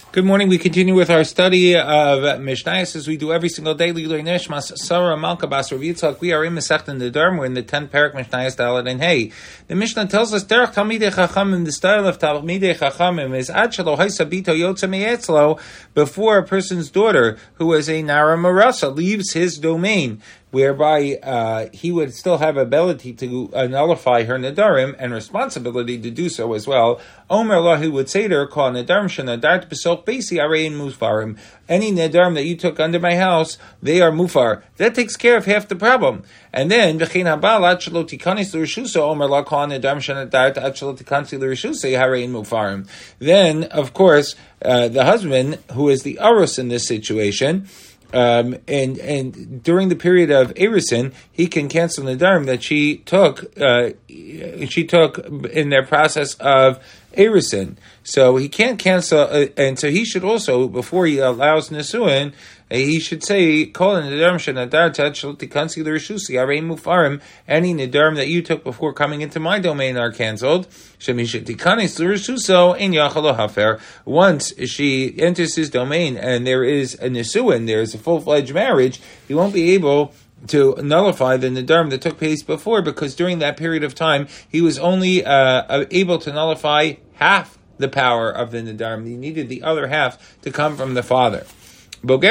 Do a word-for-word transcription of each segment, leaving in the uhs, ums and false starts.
Good morning. We continue with our study of Mishnayos as we do every single day. L'ilui nishmas Sarah Malka Bas Rav Yitzchak. We are in Masechta Nedarim. We're in the tenth parak Mishnayos Daled and Hey. The Mishnah tells us Derech Talmidei Chachamim. The style of Talmidei Chachamim is Ad Shelo Haisa Bito Yotza Me'etzlo, before a person's daughter, who is a Nara Marasa, leaves his domain, whereby uh, he would still have ability to uh, nullify her nedarim and responsibility to do so as well. Omer Lahu would say to her, "Call nedarim shenadart b'soch beisi arein mufarim." Any nedarim that you took under my house, they are mufar. That takes care of half the problem. And then v'chein habal ad shelo tikanis l'rishusa omer la call nedarim shenadart ad shelo tikansi l'rishusa arein mufarim. Then, of course, uh, the husband, who is the arus in this situation, Um, and and during the period of Erisin, he can cancel Nedarim that she took uh, she took in their process of Erisin. So he can't cancel, uh, and so he should also, before he allows Nesuin, uh, he should say, "Call in Nedarim shenadar tachel tikansi l'rishusi arei mufarim." Any Nedarim that you took before coming into my domain are canceled. Shemishet tikanis l'rishuso ein yachal hafer. Once she enters his domain and there is a Nesuin, there is a full-fledged marriage, he won't be able to nullify the Nedarim that took place before, because during that period of time, he was only uh, able to nullify half the power of the Nedarim. He needed the other half to come from the father. What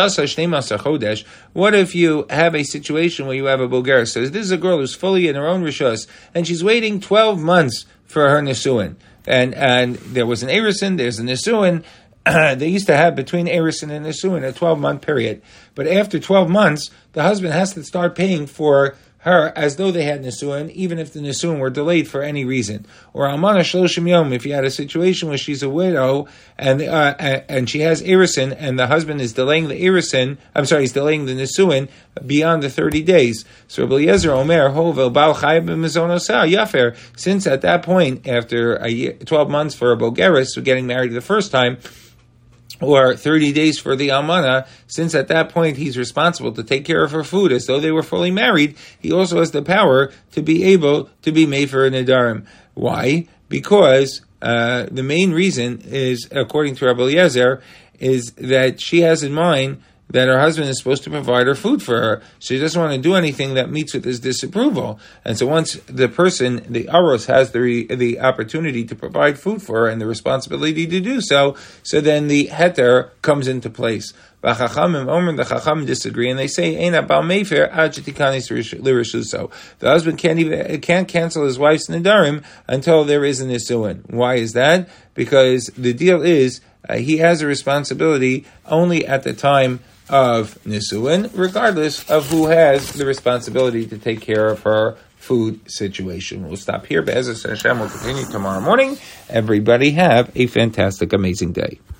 if you have a situation where you have a Boger? So this is a girl who's fully in her own Rishus, and she's waiting twelve months for her Nesuin. And and there was an Erisin, there's a Nesuin. They used to have between Erisin and Nesuin a twelve-month period. But after twelve months, the husband has to start paying for her as though they had Nesuin, even if the Nesuin were delayed for any reason. Or Almana Shloshim Yom, if you had a situation where she's a widow and uh, and she has Erisin and the husband is delaying the Erisin, I'm sorry, he's delaying the Nesuin beyond the thirty days. So Rabbi Eliezer Omer, Hovel Bal Chayv B'Mizonosah Yafer, since at that point, after a year, twelve months for a Bogeris, so getting married the first time, or thirty days for the almana, since at that point he's responsible to take care of her food as though they were fully married, he also has the power to be able to be made for a nedarim. Why? Because uh, the main reason is, according to Rabbi Eliezer, is that she has in mind that her husband is supposed to provide her food for her. She doesn't want to do anything that meets with his disapproval. And so once the person, the aros, has the the opportunity to provide food for her and the responsibility to do so, so then the heter comes into place. The Chachamim disagree, and they say, the husband can't even can't cancel his wife's nedarim until there is an nisuin. Why is that? Because the deal is, uh, he has a responsibility only at the time of Nisuin, regardless of who has the responsibility to take care of her food situation. We'll stop here. Be'ezus Hashem, we'll continue tomorrow morning. Everybody have a fantastic, amazing day.